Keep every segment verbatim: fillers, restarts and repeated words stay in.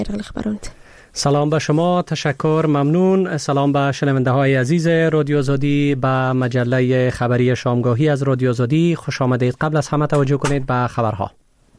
خبرونت. سلام به شما، تشکر، ممنون. سلام به شنونده های عزیز رادیو آزادی، به مجله خبری شامگاهی از رادیو آزادی خوش آمدید. قبل از همه توجه کنید به خبرها.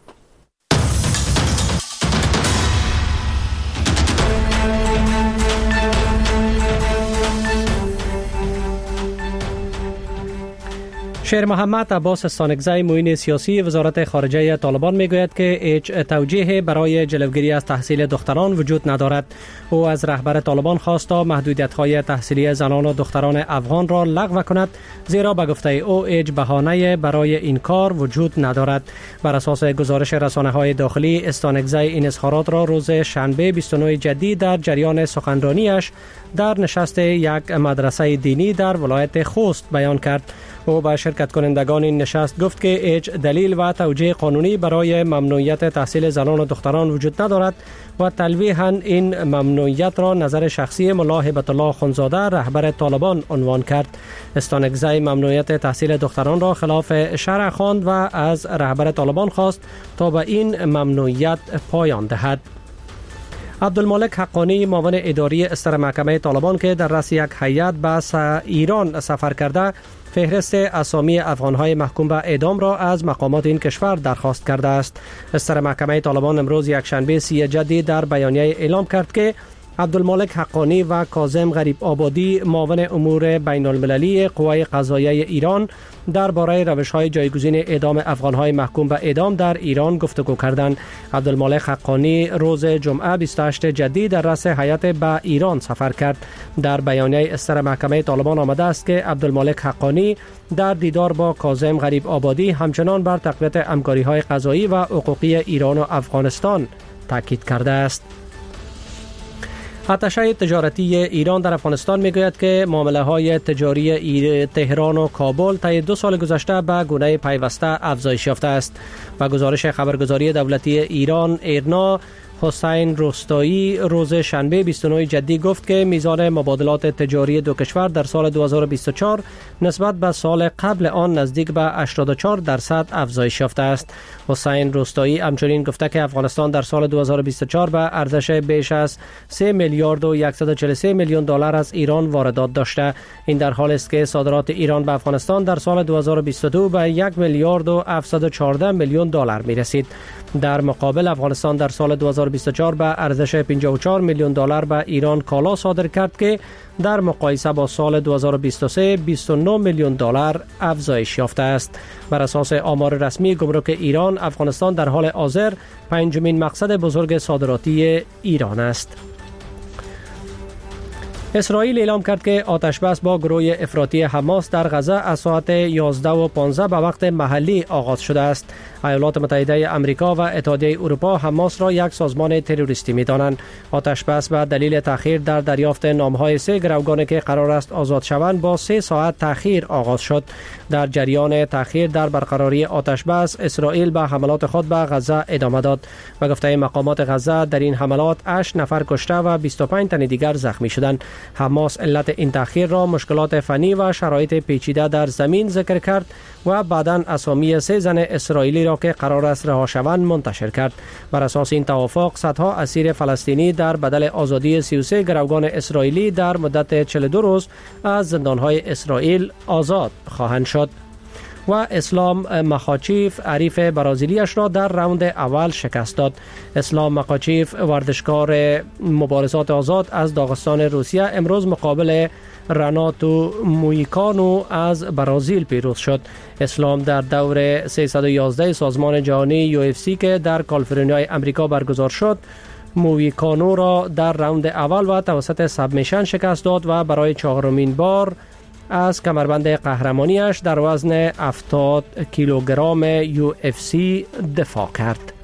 شیر محمد عباس استانکزی معین سیاسی وزارت خارجه طالبان میگوید که هیچ توجیهی برای جلوگیری از تحصیل دختران وجود ندارد. او از رهبر طالبان خواست تا محدودیت‌های تحصیلی زنان و دختران افغان را لغو کند، زیرا به گفته او هیچ بهانه‌ای برای این کار وجود ندارد. بر اساس گزارش رسانه‌های داخلی، استانکزی این اظهارات را روز شنبه بیست و نه جدی در جریان سخنرانیش در نشست یک مدرسه دینی در ولایت خوست بیان کرد. او به شرکت کنندگان این نشست گفت که هیچ دلیل و توجیه قانونی برای ممنوعیت تحصیل زنان و دختران وجود ندارد و تلویحاً این ممنوعیت را نظر شخصی ملا هبت الله خونزاده رهبر طالبان عنوان کرد. استانکزی ممنوعیت تحصیل دختران را خلاف شرع خواند و از رهبر طالبان خواست تا به این ممنوعیت پایان دهد. عبدالمالک حقانی معاون اداری استر محکمه طالبان که در رأس یک هیئت به ایران سفر کرده، فهرست اسامی افغان‌های محکوم به اعدام را از مقامات این کشور درخواست کرده است. استر محکمه طالبان امروز یک شنبه سی جدی در بیانیه اعلام کرد که عبدالمالک حقانی و کاظم غریب آبادی معاون امور بین المللی قوای قضاییه ایران درباره روش‌های جایگزین اعدام افغان‌های محکوم به اعدام در ایران گفتگو کردند. عبدالمالک حقانی روز جمعه بیست و هشت جدی در رأس هیئت به ایران سفر کرد. در بیانیه استر محکمه طالبان آمده است که عبدالمالک حقانی در دیدار با کاظم غریب آبادی همچنان بر تقویت همکاری‌های قضایی و حقوقی ایران و افغانستان تاکید کرده است. اتشه تجارتی ایران در افغانستان میگوید که معامله‌های تجاری تهران و کابل طی دو سال گذشته به گونه پیوسته افزایش یافته است. با گزارش خبرگزاری دولتی ایران ایرنا، حسین روستایی روز شنبه بیست و نه جدی گفت که میزان مبادلات تجاری دو کشور در سال دو هزار و بیست و چهار نسبت به سال قبل آن نزدیک به هشتاد و چهار درصد افزایش یافته است. حسین روستایی همچنین گفته که افغانستان در سال دو هزار و بیست و چهار به ارزش بیش از سه میلیارد و صد و چهل و سه میلیون دلار از ایران واردات داشته. این در حالی است که صادرات ایران به افغانستان در سال دو هزار و بیست و دو به یک میلیارد و هفتصد و چهارده میلیون دلار می رسید. در مقابل افغانستان در سال دو هزار و بیست و چهار به ارزش پنجاه و چهار میلیون دلار به ایران کالا صادر کرد که در مقایسه با سال دو هزار و بیست و سه بیست و نه میلیون دلار افزایش یافته است. بر اساس آمار رسمی گمرک ایران، افغانستان در حال حاضر پنجمین مقصد بزرگ صادراتی ایران است. اسرائیل اعلام کرد که آتش‌بس با گروه افراطی حماس در غزه از ساعت یازده و پانزده به وقت محلی آغاز شده است. ایالات متحده آمریکا و اتحادیه اروپا حماس را یک سازمان تروریستی می‌دانند. آتش‌بس به دلیل تأخیر در دریافت نام‌های سه گروگانی که قرار است آزاد شوند با سه ساعت تأخیر آغاز شد. در جریان تأخیر در برقراری آتش‌بس، اسرائیل به حملات خود به غزه ادامه داد. به گفته مقامات غزه در این حملات هشت نفر کشته و بیست و پنج تن دیگر زخمی شدند. حماس علت این تأخیر را مشکلات فنی و شرایط پیچیده در زمین ذکر کرد و بعداً اسامی سه زن اسرائیلی را که قرار است رها شوند منتشر کرد. بر اساس این توافق، صدها اسیر فلسطینی در بدل آزادی سی و سه گروگان اسرائیلی در مدت چهل و دو روز از زندانهای اسرائیل آزاد خواهند شد. و اسلام مخاچیف حریف برازیلیش را در راوند اول شکست داد. اسلام مخاچیف ورزشکار مبارزات آزاد از داغستان روسیه امروز مقابل رناتو مویکانو از برازیل پیروز شد. اسلام در دور سیصد و یازده سازمان جهانی یو اف سی که در کالیفرنیای امریکا برگزار شد، مویکانو را در راوند اول و توسط سابمیشن شکست داد و برای چهارمین بار از کمربند قهرمانیش در وزن هفتاد کیلوگرم یو اف سی دفاع کرد.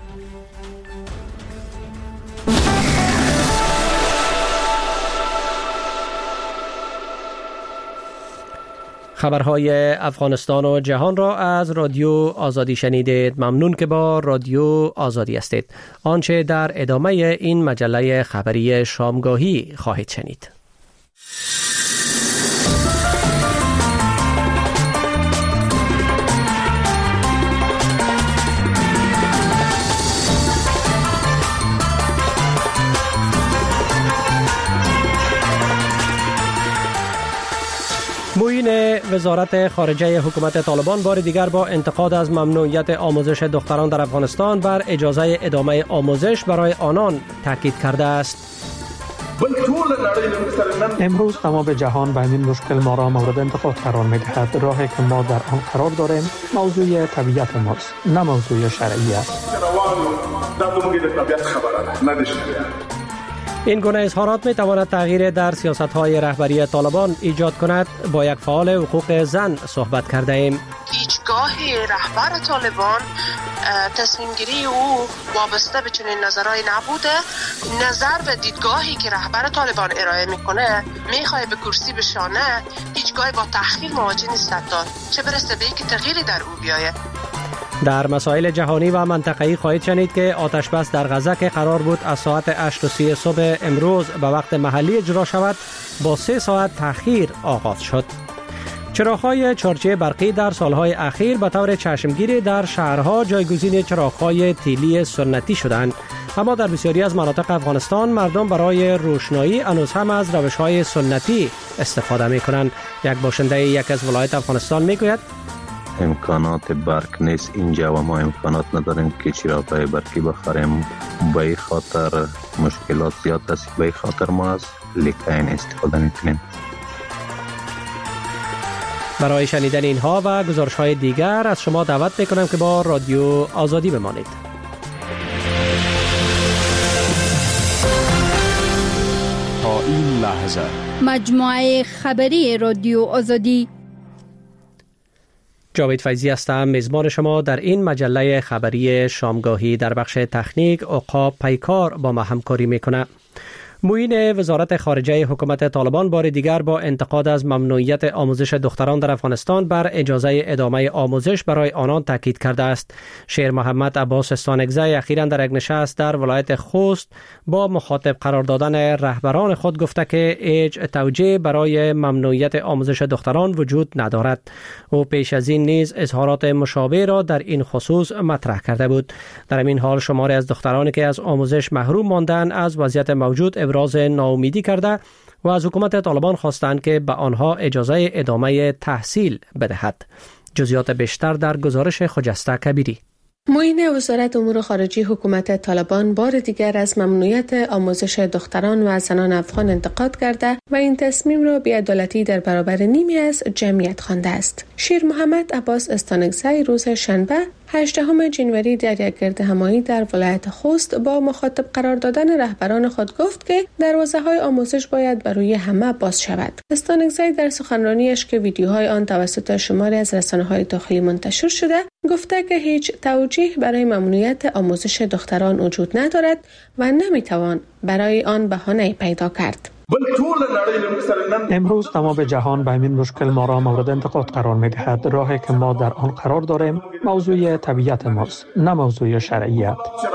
خبرهای افغانستان و جهان را از رادیو آزادی شنیدید. ممنون که با رادیو آزادی هستید. آنچه در ادامه این مجله خبری شامگاهی خواهید شنید. معین وزارت خارجه حکومت طالبان بار دیگر با انتقاد از ممنوعیت آموزش دختران در افغانستان بر اجازه ادامه آموزش برای آنان تاکید کرده است. امروز تمام جهان به این مشکل ما را مورد انتقاد قرار می دهد. راهی که ما در آن قرار داریم موضوع طبیعت ماست، نه موضوع شرعی است. این گونه اظهارات می تواند تغییر در سیاست‌های رهبری طالبان ایجاد کند. با یک فعال حقوق زن صحبت کرده ایم. هیچگاه رهبر طالبان تصمیم گیری او وابسته به چنین نظرهای نبوده. نظر به دیدگاهی که رهبر طالبان ارائه میکنه میخواه به کرسی بشانه، هیچگاه با تأخیر مواجه نیست داد، چه برسه به اینکه تغییری در او بیاید. در مسائل جهانی و منطقه‌ای خواهید شنید که آتش بس در غزه که قرار بود از ساعت هشت و سی صبح امروز به وقت محلی اجرا شود با سه ساعت تأخیر آغاز شد. چراغ‌های چارچه برقی در سالهای اخیر به طور چشمگیری در شهرها جایگزین چراغ‌های تیلی سنتی شدند، اما در بسیاری از مناطق افغانستان مردم برای روشنایی هنوز هم از روش‌های سنتی استفاده می‌کنند. یک باشنده یک از ولایت افغانستان می‌گوید امکانات برق نیست اینجا و ما امکانات نداریم که چراغ‌های برقی بخریم. به این خاطر مشکلات زیاد است. به این خاطر ما از لیکین استفاده می‌کنیم. برای شنیدن اینها و گزارش‌های دیگر از شما دعوت می‌کنم که با رادیو آزادی بمانید. تا این لحظه مجموعه خبری رادیو آزادی. جاوید فیضی هستم، میزبان شما در این مجله خبری شامگاهی. در بخش تکنیک عقاب پیکار با ما همکاری میکنه. معین وزارت خارجه حکومت طالبان بار دیگر با انتقاد از ممنوعیت آموزش دختران در افغانستان بر اجازه ادامه آموزش برای آنان تاکید کرده است. شیر محمد عباس استانکزی اخیراً در یک نشست در ولایت خوست با مخاطب قرار دادن رهبران خود گفته که هیچ توجیه برای ممنوعیت آموزش دختران وجود ندارد. او پیش از این نیز اظهارات مشابه را در این خصوص مطرح کرده بود. در این حال شماری از دخترانی که از آموزش محروم ماندند از وضعیت موجود ابراز ناامیدی کرده و از حکومت طالبان خواستند که به آنها اجازه ادامه تحصیل بدهد. جزئیات بیشتر در گزارش خجسته کبیری. معین وزارت امور خارجه حکومت طالبان بار دیگر از ممنوعیت آموزش دختران و زنان افغان انتقاد کرده و این تصمیم را بی‌عدالتی در برابر نیمی از جمعیت خوانده است. شیر محمد عباس استانکزی روز شنبه هجدهم ژانویه در یک گردهمایی در ولایت خوست با مخاطب قرار دادن رهبران خود گفت که دروازه‌های آموزش باید بر روی همه باز شود. استانکزی در سخنرانیش که ویدیوهای آن توسط شماری از رسانه‌های داخلی منتشر شده گفته که هیچ توجیه برای ممنوعیت آموزش دختران وجود ندارد و نمیتوان برای آن بهانه پیدا کرد. امروز تمام جهان به این مشکل ما را مورد انتقاد قرار می دهد. راهی که ما در آن قرار داریم موضوع طبیعت ماست، نه موضوع شرعیت.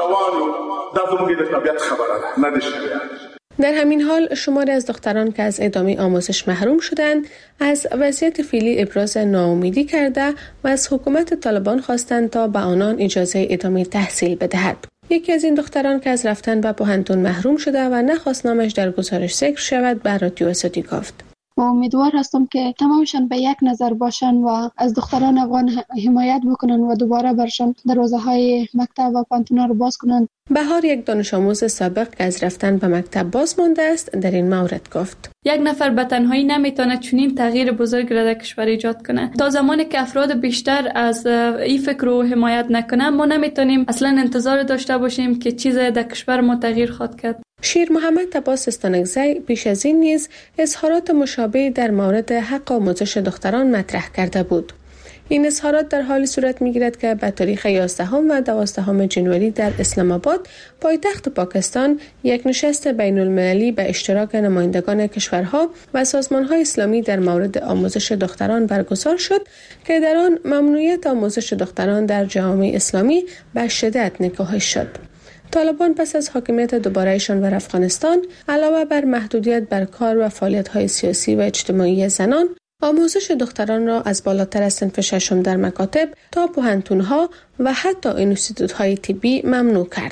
در همین حال شماری از دختران که از ادامه آموزش محروم شدند از وضعیت فعلی ابراز ناامیدی کرده و از حکومت طالبان خواستند تا به آنان اجازه ادامه تحصیل بدهد. یکی از این دختران که از رفتن به پوهنتون محروم شده و نخواست نامش در گزارش ذکر شود به رادیو آزادی گفت. و امیدوار هستم که تمامشان به یک نظر باشن و از دختران افغان حمایت بکنن و دوباره برشان دروازه‌های مکتب و پانتونا رو باز کنن. بهار یک دانش آموز سابق که از رفتن به مکتب باز مانده است در این مورد گفت: یک نفر به تنهایی نمیتونه چنین تغییر بزرگ را در کشور ایجاد کنه. تا زمانی که افراد بیشتر از این فکر رو حمایت نکنن ما نمیتونیم اصلا انتظار داشته باشیم که چیزی در کشور ما تغییر خواهد کرد. شیر محمد عباس استانکزی پیش از این نیز اظهارات مشابه در مورد حق آموزش دختران مطرح کرده بود. این اظهارات در حالی صورت می‌گیرد که به تاریخ یازدهم و دوازدهم ژانویه در اسلام آباد پایتخت پاکستان یک نشست بین المللی به اشتراک نمایندگان کشورها و سازمان‌های اسلامی در مورد آموزش دختران برگزار شد که در آن ممنوعیت آموزش دختران در جامعه اسلامی به شدت نکوهش شد. طالبان پس از حاکمیت دوباره‌شان بر افغانستان علاوه بر محدودیت بر کار و فعالیت‌های سیاسی و اجتماعی زنان، آموزش دختران را از بالاتر از صنف ششم در مکاتب تا پوهنتون‌ها و حتی انستیتوت‌های طبی ممنوع کرد.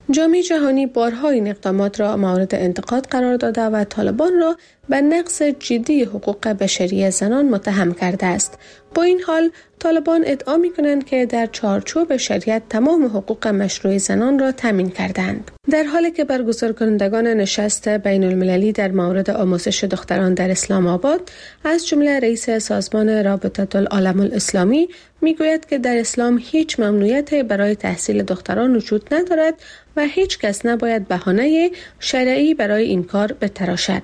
جامعه جهانی بارها این اقدامات را مورد انتقاد قرار داده و طالبان را به نقض جدی حقوق بشری زنان متهم کرده است. با این حال طالبان ادعا می‌کنند که در چارچوب شریعت تمام حقوق مشروع زنان را تامین کردند. در حالی که برگزار کنندگان نشست بین المللی در مورد آموزش دختران در اسلام آباد از جمله رئیس سازمان رابطه العالم الاسلامی میگوید که در اسلام هیچ ممنوعیت برای تحصیل دختران وجود ندارد و هیچ کس نباید بهانه شرعی برای این کار بتراشد.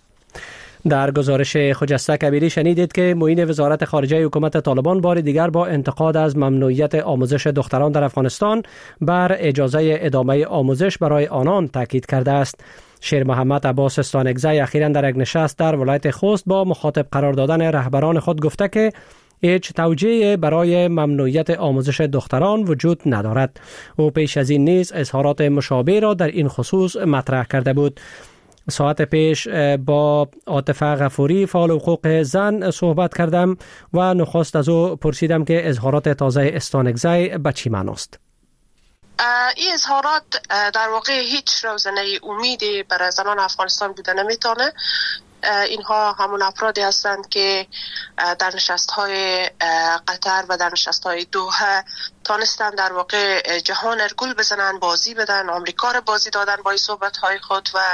در گزارش خجسته کبیری شنیدید که معین وزارت خارجه حکومت طالبان بار دیگر با انتقاد از ممنوعیت آموزش دختران در افغانستان بر اجازه ادامه آموزش برای آنان تاکید کرده است. شیر محمد عباس استانکزی اخیراً در یک نشست در ولایت خوست با مخاطب قرار دادن رهبران خود گفته که هیچ توجیه برای ممنوعیت آموزش دختران وجود ندارد. او پیش از این نیز اظهارات مشابه را در این خصوص مطرح کرده بود. ساعت پیش با عاطفه غفوری فعال حقوق زن صحبت کردم و نخست از او پرسیدم که اظهارات تازه استانکزی به چی معناست. این اظهارات در واقع هیچ روزنه امیدی برای زنان افغانستان بوده نمیتونه. اینها همون افرادی هستند که در نشست‌های قطر و در نشست‌های دوحه تانستن در واقع جهان ارگول بزنن، بازی بدن، آمریکا رو بازی دادن با این صحبت‌های خود و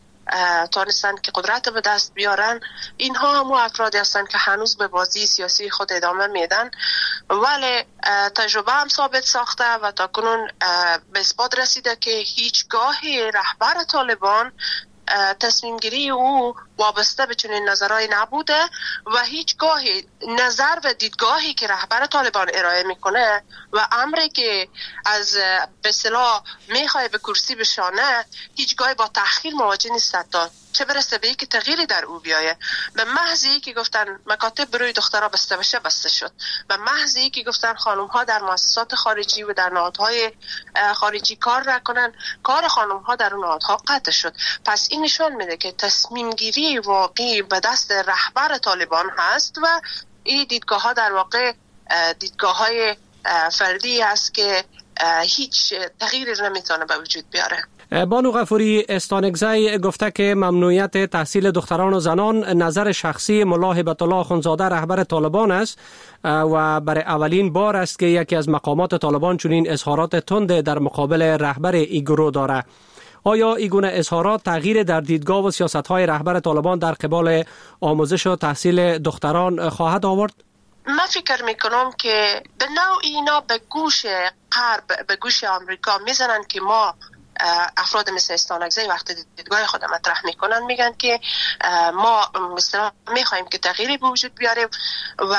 تانستن که قدرت به دست بیارن. اینها همون افرادی هستند که هنوز به بازی سیاسی خود ادامه میدن، ولی تجربه هم ثابت ساخته و تا کنون به اثبات رسیده که هیچگاهی رهبر طالبان تصمیم گیری او وابسته به چنین نظرهایی نبوده و هیچگاهی نظر و دیدگاهی که رهبر طالبان ارائه میکنه و امری که از به اصطلاح میخواد به کرسی بشانه هیچگاهی با تأخیر مواجه نیست، تا چه برسه به اینکه تغییری در او بیایه. به محض اینکه گفتن مکاتب بروی دخترها بسته بشه بسته شد، به محض اینکه گفتن خانم ها در مؤسسات خارجی و در نهادهای خارجی کار نکنن، کار خانم ها در اون نهادها قطع شد. پس این نشان میده که تصمیم گیری واقعی به دست رهبر طالبان هست و این دیدگاه ها در واقع دیدگاه های فردی هست که هیچ تغییری نمیتونه به وجود بیاره. بانو غفوری، استانکزی گفته که ممنوعیت تحصیل دختران و زنان نظر شخصی ملا هبت الله اخوندزاده رهبر طالبان است و برای اولین بار است که یکی از مقامات طالبان چنین اظهارات تند در مقابل رهبر این گروه داره. آیا این گونه اظهارات تغییر در دیدگاه و سیاست‌های رهبر طالبان در قبال آموزش و تحصیل دختران خواهد آورد؟ من فکر میکنم که به نوع اینا به گوش غرب، به گوش آمریکا میزنن که ما افراد مثل استانکزی وقتی دیدگاه خود مطرح میکنن میگن که ما مثلا میخوایم که تغییری به وجود بیاریم و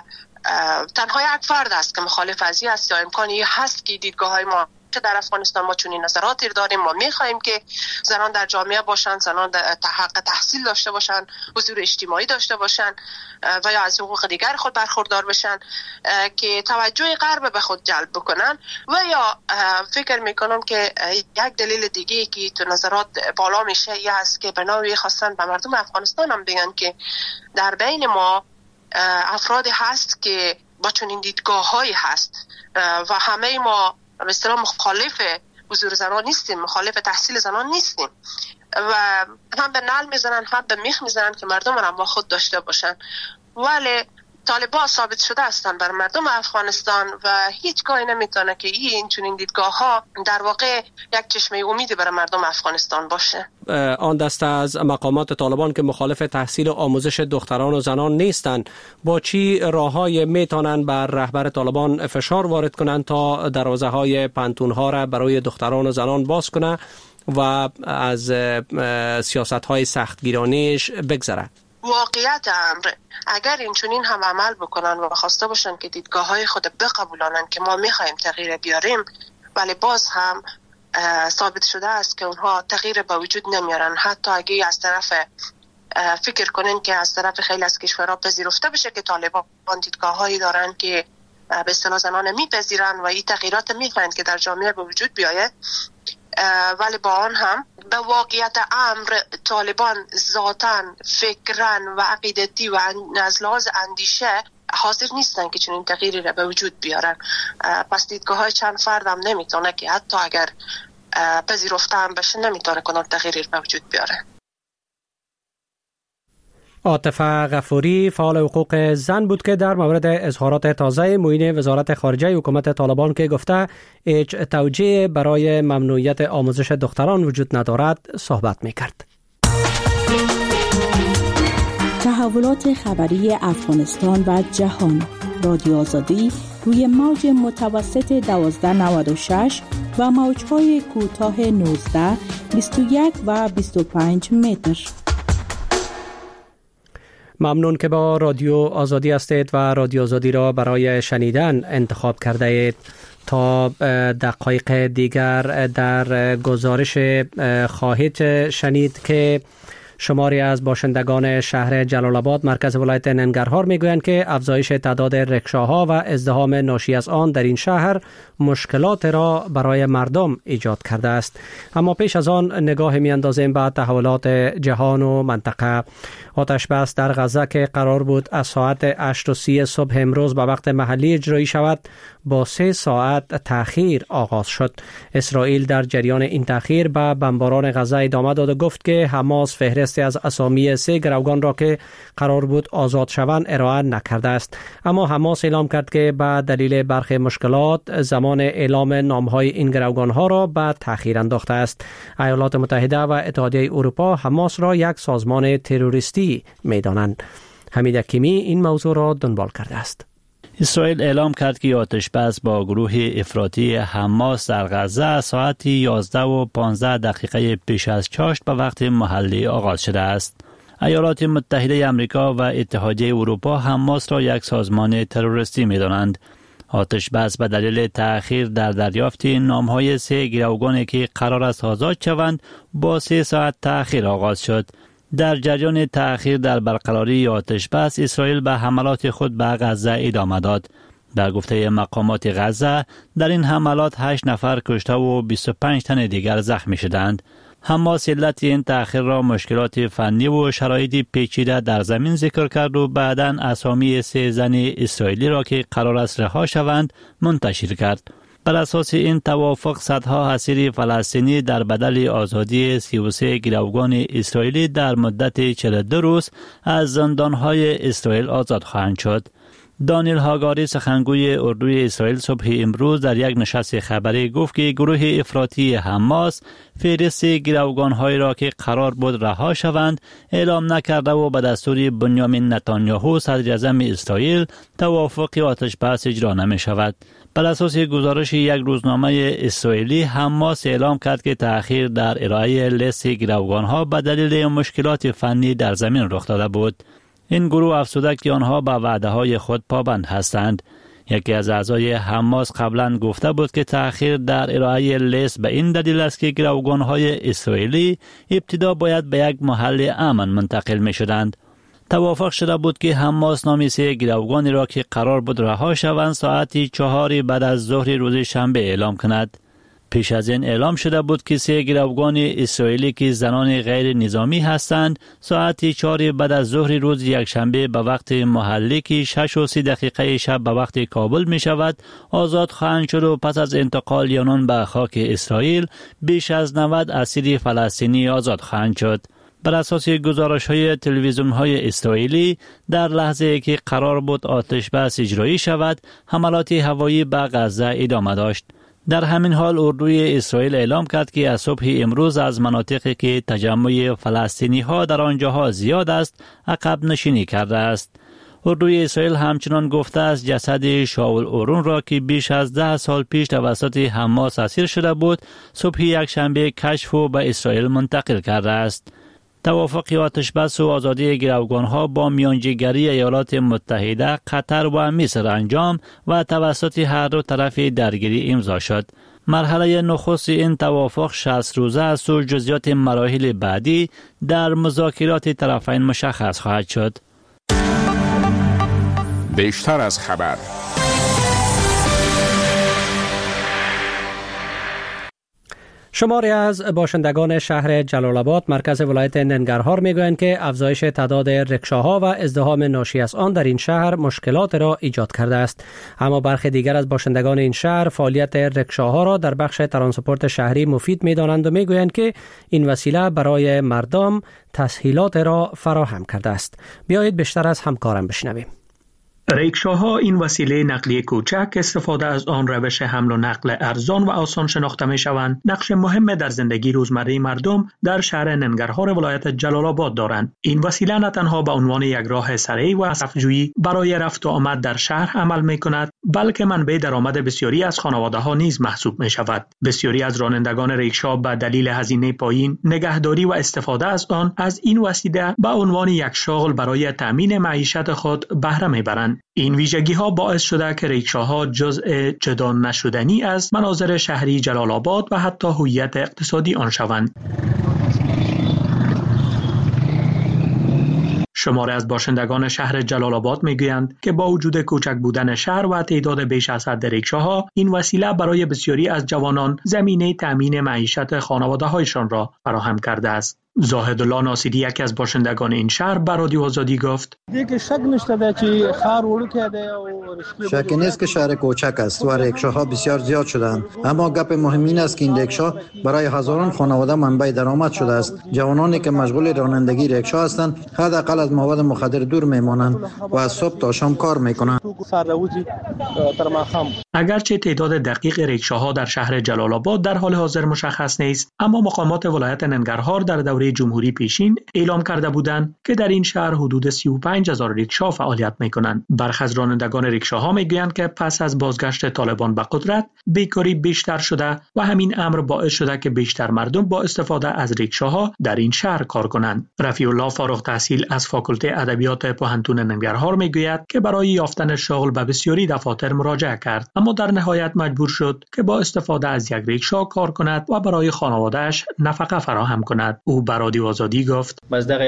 تنها یک فرد است که مخالف از این است یا امکانی هست که دیدگاه های ما در افغانستان ما چنین نظراتی داریم. ما میخوایم که زنان در جامعه باشن، زنان در حق تحصیل داشته باشن، حضور اجتماعی داشته باشن و یا از حقوق دیگر خود برخوردار بشن که توجه غرب به خود جلب بکنن. و یا فکر میکنم که یک دلیل دیگه که تو نظرات بالا میشه این است که به نوعی خواستن به مردم افغانستان هم بگن که در بین ما افرادی هست که با چنین دیدگاه‌هایی هست و همه ما به اصطلاح مخالف حضور زنان نیستیم، مخالف تحصیل زنان نیستیم و هم به نعل میزنن هم به میخ میزنن که مردم هم با خود داشته باشن. ولی طالبان ثابت شده هستند بر مردم افغانستان و هیچگاهی نمیتونه که این چنین دیدگاه ها در واقع یک چشمه امیدی برای مردم افغانستان باشه. آن دسته از مقامات طالبان که مخالف تحصیل و آموزش دختران و زنان نیستند، با چی راههای میتونن بر رهبر طالبان فشار وارد کنن تا دروازه های پانتون ها را برای دختران و زنان باز کنه و از سیاست های سختگیرانیش بگذره؟ واقعیت امر اگر این چنین هم عمل بکنن و خواسته باشن که دیدگاه های خود بقبولانن که ما میخوایم تغییر بیاریم، ولی باز هم ثابت شده است که اونها تغییر به وجود نمیارن. حتی اگه از طرف فکر کنن که از طرف خیلی از کشورها پذیرفته بشه که طالبان دیدگاه هایی دارن که به اصطلاح زنان میپذیرن و این تغییرات میخواین که در جامعه به وجود بیایه، ولی با آن هم به واقعیت امر طالبان ذاتاً فکراً و عقیدتی و از لحاظ اندیشه حاضر نیستن که چنین تغییری را به وجود بیارن. پس دیدگاه های چند فرد هم نمیتونه که حتی اگر پذیرفته هم بشه نمیتونه کنون تغییری به وجود بیاره. عاطفه غفوری فعال حقوق زن بود که در مورد اظهارات تازه معین وزارت خارجه حکومت طالبان که گفته هیچ توجیه برای ممنوعیت آموزش دختران وجود ندارد صحبت میکرد. تحولات خبری افغانستان و جهان. رادیو آزادی روی موج متوسط دوازده نود و شش و موج‌های کوتاه نوزده، بیست و یک و بیست و پنج متر. ممنون که با رادیو آزادی هستید و رادیو آزادی را برای شنیدن انتخاب کرده اید. تا دقایق دیگر در گزارش خواهید شنید که شماری از باشندگان شهر جلال آباد مرکز ولایت ننگرهار میگویند که افزایش تعداد رکشاها و ازدحام ناشی از آن در این شهر مشکلات را برای مردم ایجاد کرده است. اما پیش از آن نگاه میاندازیم به تحولات جهان و منطقه. آتش بس در غزه که قرار بود از ساعت هشت و سی صبح امروز به وقت محلی اجرایی شود با سه ساعت تأخیر آغاز شد. اسرائیل در جریان این تأخیر به بمباران غزه ادامه داد و گفت که حماس فهرستی از اسامی سه گروگان را که قرار بود آزاد شوند ارائه نکرده است. اما حماس اعلام کرد که به دلیل برخی مشکلات زمان اعلام نامهای این گروگان ها را به تأخیر انداخته است. ایالات متحده و اتحادیه اروپا حماس را یک سازمان تروریستی می‌دانند. حمید حکیمی این موضوع را دنبال کرده است. اسرائیل اعلام کرد که آتش بس با گروه افراطی حماس در غزه ساعت یازده و پانزده دقیقه پیش از چاشت به وقت محلی آغاز شده است. ایالات متحده آمریکا و اتحادیه اروپا حماس را یک سازمان تروریستی می‌دانند. آتش بس به دلیل تأخیر در دریافت نام‌های سه گروگانی که قرار است آزاد شوند با سه ساعت تأخیر آغاز شد. در جریان تأخیر در برقراری آتش بس، اسرائیل به حملات خود به غزه ادامه داد. در گفته مقامات غزه، در این حملات هشت نفر کشته و بیست و پنج تن دیگر زخمی شدند. حماس علت این تأخیر را مشکلات فنی و شرایط پیچیده در زمین ذکر کرد و بعداً اسامی سه زن اسرائیلی را که قرار است رها شوند منتشر کرد. بر اساس این توافق صدها اسیر فلسطینی در بدل آزادی سی و سه گروگان اسرائیلی در مدت چهل و دو روز از زندانهای اسرائیل آزاد خواهند شد. دانیل هاگاری سخنگوی اردوی اسرائیل صبح امروز در یک نشست خبری گفت که گروه افراطی حماس فهرست گروگان‌هایی را که قرار بود رها شوند اعلام نکرده و به دستور بنیامین نتانیاهو صدر اعظم اسرائیل توافق آتش بس اجرا نمی شود. بر اساس گزارش یک روزنامه اسرائیلی، حماس اعلام کرد که تأخیر در ارائه لیست گروگان‌ها به دلیل مشکلات فنی در زمین رخ داده بود. این گروه افزوده که آنها به وعده‌های خود پابند هستند. یکی از اعضای حماس قبلا گفته بود که تأخیر در ارائه لیست به این دلیل است که گروگان‌های اسرائیلی ابتدا باید به یک محل امن منتقل می شدند. توافق شده بود که حماس نام سه گروگانی را که قرار بود رها شوند ساعت چهار بعد از ظهر روز شنبه اعلام کند. پیش از این اعلام شده بود که سه گروگان اسرائیلی که زنان غیر نظامی هستند ساعت چهار بعد از ظهر روز یکشنبه به وقت محلی که شش و سی دقیقه شب به وقت کابل می شود آزاد خواهند شد و پس از انتقال آنان به خاک اسرائیل بیش از نود اسیر فلسطینی آزاد خواهند شد. بر اساس گزارش‌های تلویزیون‌های اسرائیلی در لحظه که قرار بود آتش بس اجرایی شود حملات هوایی به غزه ادامه داشت. در همین حال اردوی اسرائیل اعلام کرد که از صبح امروز از مناطقی که تجمع فلسطینی ها در آنجاها زیاد است عقب نشینی کرده است. اردوی اسرائیل همچنان گفته است جسد شاول اورون را که بیش از ده سال پیش توسط حماس اسیر شده بود صبح یک شنبه کشف و به اسرائیل منتقل کرده است. توافق آتش بس و آزادی گروگان‌ها با میانجیگری ایالات متحده، قطر و مصر انجام و توسط هر دو طرف درگیری امضا شد. مرحله نخست این توافق شصت روزه است و جزئیات مراحل بعدی در مذاکرات طرفین مشخص خواهد شد. بیشتر از خبر. شماری از باشندگان شهر جلال آباد مرکز ولایت ننگرهار میگویند که افزایش تعداد رکشاها و ازدحام ناشی از آن در این شهر مشکلات را ایجاد کرده است. اما برخی دیگر از باشندگان این شهر فعالیت رکشاها را در بخش ترانسپورت شهری مفید می‌دانند و میگویند که این وسیله برای مردم تسهیلات را فراهم کرده است. بیایید بیشتر از همکارم بشنویم. ریکشاها این وسیله نقلیه کوچک استفاده از آن روش حمل و نقل ارزان و آسان شناخته می شوند. نقش مهم در زندگی روزمره مردم در شهر ننگرهار ولایت جلال آباد دارند. این وسیله نه تنها به عنوان یک راه سریع و صفجویی برای رفت و آمد در شهر عمل می کند، بلکه منبع درآمد بسیاری از خانواده ها نیز محسوب می شود. بسیاری از رانندگان ریکشا به دلیل هزینه پایین، نگهداری و استفاده از آن از این وسیله به عنوان یک شاغل برای تامین معیشت خود بهره می برند. این ویژگی ها باعث شده که ریکشاها جزء جدا نشدنی از مناظر شهری جلال آباد و حتی هویت اقتصادی آن شوند. شماری از باشندگان شهر جلال آباد میگویند که با وجود کوچک بودن شهر و تعداد بیش از حد ریکشاها، این وسیله برای بسیاری از جوانان زمینه تامین معیشت خانواده‌هایشان را فراهم کرده است. زاهد الله ناصری یکی از باشندگان این شهر به رادیو آزادی گفت: دیگه شک نشده که خار ولکه ده و شک نیست که شهر کوچک است و ریکشاها بسیار زیاد شدند، اما گپ مهم این است که این ریکشا برای هزاران خانواده منبع درآمد شده است. جوانانی که مشغول رانندگی ریکشا هستند حداقل از مواد مخدر دور میمانند و از صبح تا شام کار میکنند. اگرچه تعداد دقیق ریکشاها در شهر جلال آباد در حال حاضر مشخص نیست، اما مقامات ولایت ننگرهار در دوره جمهوری پیشین اعلام کرده بودند که در این شهر حدود سی و پنج هزار ریکشا فعالیت میکنند. برخی از رانندگان ریکشاها میگویند که پس از بازگشت طالبان به قدرت بیکاری بیشتر شده و همین امر باعث شده که بیشتر مردم با استفاده از ریکشاها در این شهر کار کنند. رفیع الله فارغ التحصیل از فاکولته ادبیات پوهنتون ننگرهار میگوید که برای یافتن شغل به بسیاری دفاتر مراجعه کرد، اما در نهایت مجبور شد که با استفاده از یک ریکشا کار کند و برای خانواده‌اش نفقه فراهم کند. او به رادیو آزادی گفت: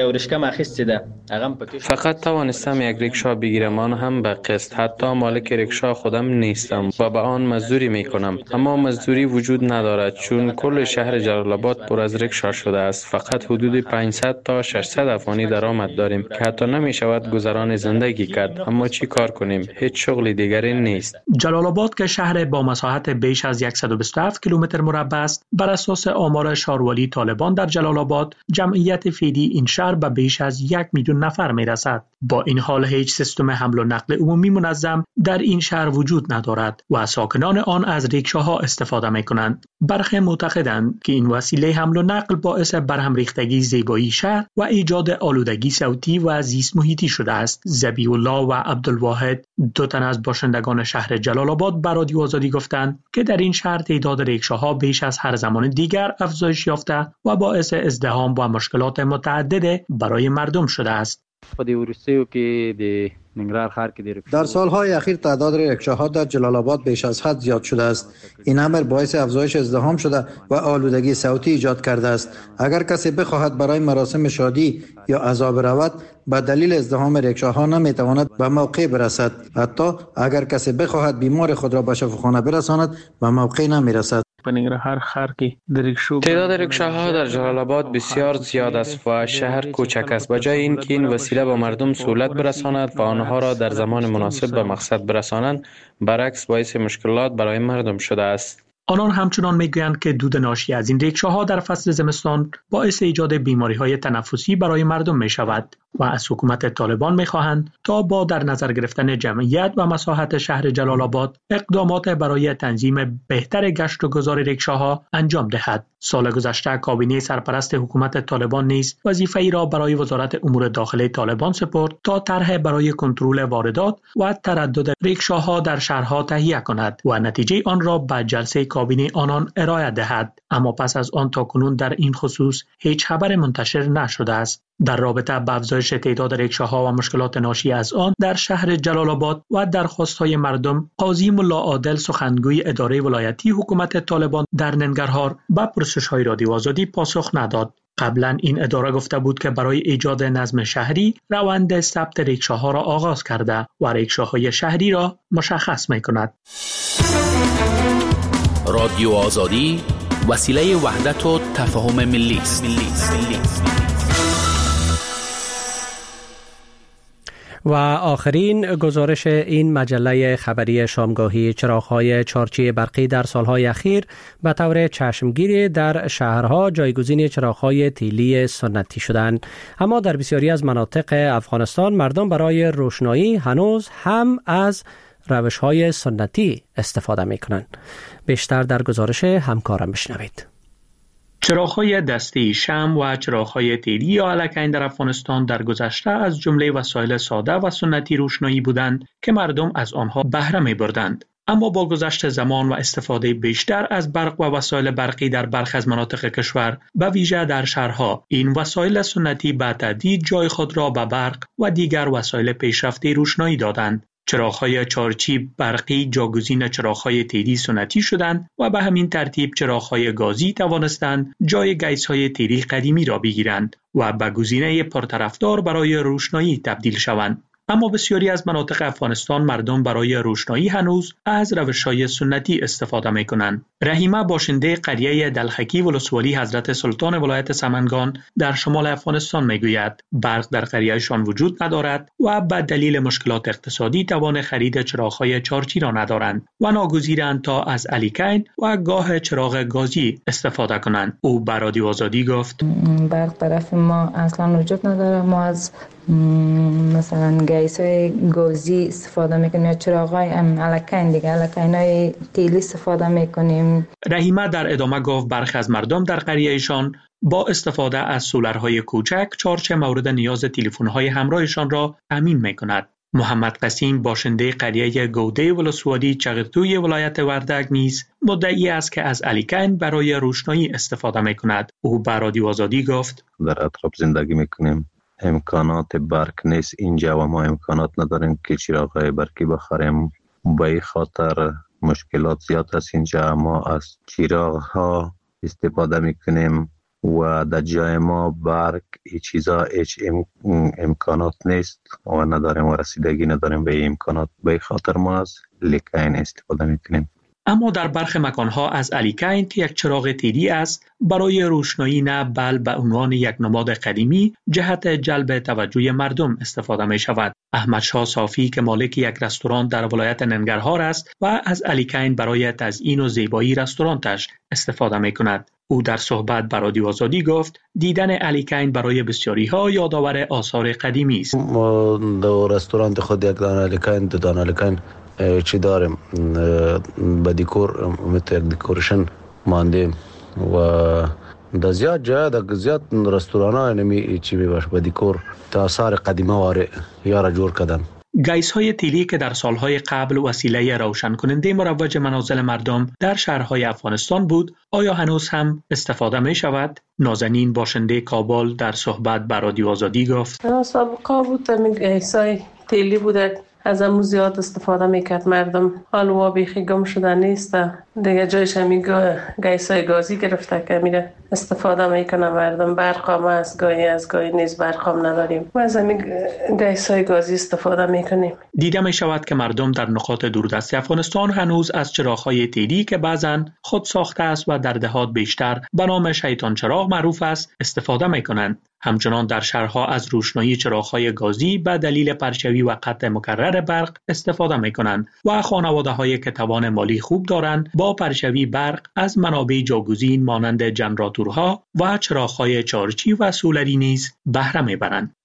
فقط توانستم یک ریکشا بگیرم، آن هم به قسط. حتی مالک ریکشا خودم نیستم و به آن مزدوری میکنم، اما مزدوری وجود ندارد چون کل شهر جلال آباد پر از ریکشا شده است. فقط حدود پانصد تا ششصد افغانی درآمد داریم که حتی نمیشود گذران زندگی کرد. اما چی کار کنیم؟ هیچ شغل دیگری نیست. جلال آباد که شهر با مساحت بیش از صد و بیست و هفت کیلومتر مربع است، بر اساس آمار شاروالی طالبان در جلال آباد جمعیت فعلی این شهر به بیش از یک میلیون نفر میرسد. با این حال هیچ سیستم حمل و نقل عمومی منظم در این شهر وجود ندارد و ساکنان آن از ریکشاها استفاده میکنند. برخی معتقدند که این وسیله حمل و نقل باعث برهم ریختگی زیبایی شهر و ایجاد آلودگی صوتی و زیست محیطی شده است. ذبیح الله و عبدالواحد، دو تن از باشندگان شهر جلال آباد، به رادیو آزادی گفتند که در این شهر تعداد ریکشاها بیش از هر زمان دیگر افزایش یافته و باعث ازدحام و مشکلات متعدد برای مردم شده است. در سالهای اخیر تعداد ریکشاها در جلال آباد بیش از حد زیاد شده است. این امر باعث افزایش ازدحام شده و آلودگی صوتی ایجاد کرده است. اگر کسی بخواهد برای مراسم شادی یا عزا برود، به دلیل ازدحام ریکشاها نمیتواند به موقع برسد. حتی اگر کسی بخواهد بیمار خود را به شفاخانه برساند، به موقع نمیرسد. تعداد ریکشاها در جلال آباد بسیار زیاد است و شهر کوچک است. بجای اینکه این وسیله به مردم سهولت برساند و آنها را در زمان مناسب به مقصد برسانند، برعکس باعث مشکلات برای مردم شده است. آنان همچنان میگویند که دود ناشی از این ریکشاها در فصل زمستان باعث ایجاد بیماری‌های تنفسی برای مردم می شود و از حکومت طالبان می‌خواهند تا با در نظر گرفتن جمعیت و مساحت شهر جلال آباد اقدامات برای تنظیم بهتر گشت و گذار ریکشاها انجام دهد. سال گذشته کابینه سرپرست حکومت طالبان نیز وظیفه‌ای را برای وزارت امور داخلی طالبان سپرد تا طرح برای کنترل واردات و تردد ریکشاها در شهرها تهیه کند و نتیجه آن را به جلسه کابینه آنان ارائه دهد. اما پس از آن تاکنون در این خصوص هیچ خبر منتشر نشده است. در رابطه با افزایش تعداد ریکشاها و مشکلات ناشی از آن در شهر جلال آباد و درخواست‌های مردم، قاضی ملا عادل سخنگوی اداره ولایتی حکومت طالبان در ننگرهار به پرسش‌های رادیو آزادی پاسخ نداد. قبلا این اداره گفته بود که برای ایجاد نظم شهری روند ثبت ریکشاها را آغاز کرده و ریکشاهای شهری را مشخص می‌کند. رادیو آزادی وسیله وحدت و تفاهم ملی است. و آخرین گزارش این مجله خبری شامگاهی: چراغ‌های چارچی برقی در سالهای اخیر به طور چشمگیری در شهرها جایگزین چراغ‌های تیلی سنتی شدند، اما در بسیاری از مناطق افغانستان مردم برای روشنایی هنوز هم از روش‌های سنتی استفاده می‌کنند. بیشتر در گزارش همکارم بشنوید. چراغ‌های دستی، شمع و چراغ‌های تیلی یا الکین در افغانستان در گذشته از جمله وسایل ساده و سنتی روشنایی بودند که مردم از آنها بهره می‌بردند. اما با گذشت زمان و استفاده بیشتر از برق و وسایل برقی در برخی از مناطق کشور، به ویژه در شهرها، این وسایل سنتی به تدریج جای خود را به برق و دیگر وسایل پیشرفته روشنایی دادند. چراغ‌های چارچی برقی جاگزین چراغ‌های تیلی سنتی شدند و به همین ترتیب چراغ‌های گازی توانستند جای گیس‌های تیلی قدیمی را بگیرند و به گزینه پرطرفدار برای روشنایی تبدیل شوند. اما بسیاری از مناطق افغانستان مردم برای روشنایی هنوز از روش‌های سنتی استفاده می‌کنند. رحیمه باشنده قریه دلخکی ولسوالی حضرت سلطان ولایت سمنگان در شمال افغانستان می‌گوید برق در قریه‌شان وجود ندارد و به دلیل مشکلات اقتصادی توان خرید چراغ‌های چارچی را ندارند و ناگزیرند تا از الکین و گاه چراغ گازی استفاده کنند. او به رادیو آزادی گفت برق طرف ما اصلا وجود نداره. ما از مثلا گیس‌های گازی استفاده میکنیم یا چراغ‌های الکین دیگه الکین‌های تیلی استفاده میکنیم. رحیمه در ادامه گفت برخی از مردم در قریه‌شان با استفاده از سولرهای کوچک چارچ مورد نیاز تلفن‌های همراهشان را تامین میکند. محمد قسیم باشنده قریه گوده ولسوالی چغرتوی ولایت وردگ نیز مدعی است که از الکین برای روشنایی استفاده میکند. او به رادیو آزادی گفت در اطراف زندگی میکنیم، امکانات برق نیست اینجا و ما امکانات نداریم که چراغ‌های برقی بخریم. به این خاطر مشکلات زیاد است اینجا. ما از چراغ‌ها استفاده میکنیم و در جای ما برق این چیزا هیچ ام... امکانات نیست و نداریم و رسیدگی نداریم به این امکانات. به این خاطر ما از الکین استفاده میکنیم. اما در برخی مکانها از الکین که یک چراغ تیلی است برای روشنایی نه بل به عنوان یک نماد قدیمی جهت جلب توجه مردم استفاده می شود. احمد شاه صافی که مالک یک رستوران در ولایت ننگرهار است و از الکین برای تزیین و زیبایی رستورانش استفاده می کند. او در صحبت با رادیو آزادی گفت دیدن الکین برای بسیاری ها یادآور آثار قدیمی است. ما در رستوران خود یک دانه الکین دو دانه الکین چی داریم با دیکور متر دیکورشن ماندیم و در زیاد جا در زیاد رستوران ها نمی چی میباش با دیکور تا آثار قدیمه واره یارا جور کردن. گیس های تیلی که در سالهای قبل وسیله روشن کننده مروج منازل مردم در شهرهای افغانستان بود، آیا هنوز هم استفاده می شود؟ نازنین باشنده کابل در صحبت با رادیو آزادی گفت سابقا بود می گیس های تیلی بوده، از امو زیاد استفاده میکرد مردم. حالا بیخی گم شده نیست دیگه، جایش همی گیس های گازی گرفته که میره استفاده میکنه مردم. برق هم از گاهی از گاهی نیز برق هم نداریم و از همی گیس های گازی استفاده میکنیم. دیده می شود که مردم در نقاط دوردست افغانستان هنوز از چراغ‌های تیلی که بعضاً خود ساخته است و در دهات بیشتر به نام شیطان چراغ معروف است استفاده میکنند. همچنان در شهرها از روشنایی چراغ‌های گازی به دلیل پرچوی و قطع مکرر برق استفاده می‌کنند و خانواده‌هایی که توان مالی خوب دارند با پرچوی برق از منابع جاگزین مانند جنراتورها و چراغ‌های چارچی و سولری نیز بهره می‌برند.